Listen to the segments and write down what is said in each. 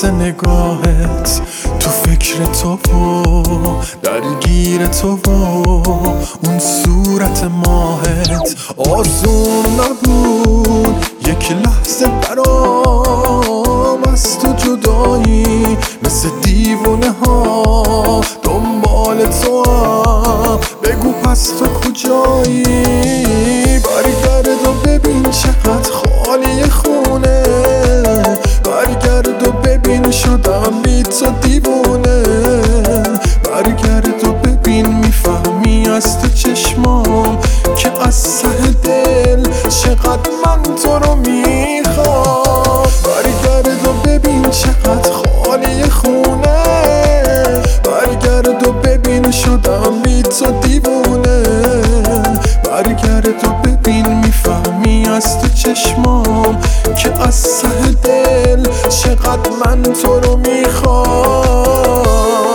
لحظه نگاهت، تو فکر تو و درگیر تو و اون صورت ماهت. آسون نبود یک لحظه برام از تو جدایی، مثل دیوونه ها دنبال تو هم. بگو پس تو کجایی؟ برگرد و ببین چقدر خالی خونه، برگرد و ببین شدم بی تو دیوونه. برگرد و ببین میفهمی از تو چشمام که از ته دل چقدر من تو رو میخوام. برگرد و ببین چقدر خالی خونه، برگرد و ببین شدم بی تو دیوونه. برگرد و ببین میفهمی از تو چشمام که از ته دل چقدر من تو رو میخوام.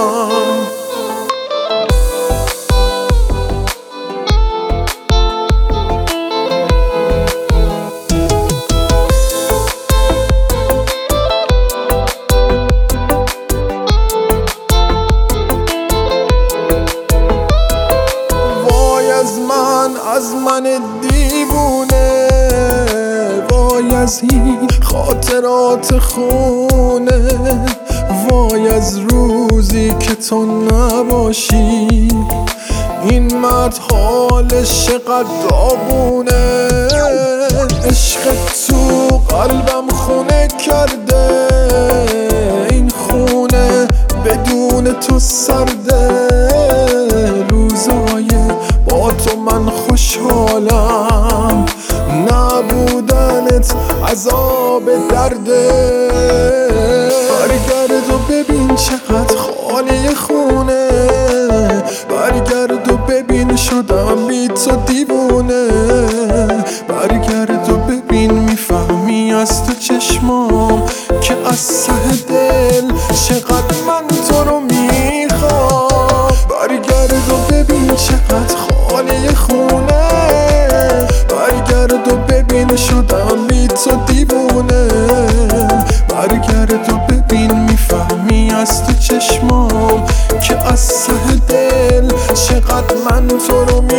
از من دیوونه، وای از این خاطرات خونه، وای از روزی که تو نباشی. این مرد حالش چقدر داغونه، عشق تو قلبم خونه کرده. این خونه بدون تو سرده، روزای با تو من خوشحالم، نبودنت عذاب درده. برگرد و ببین چقدر خالی خونه، برگرد و ببین شدم بی تو دیوونه. برگرد و ببین میفهمی از تو چشمام که از ته دل چقدر من تو رو میخوام. برگرد و ببین چقدر خالی خونه، برگرد و ببین شدم بی تو دیوونه. برگرد و ببین میفهمی از تو چشمام که از ته دل چقدر من تو رو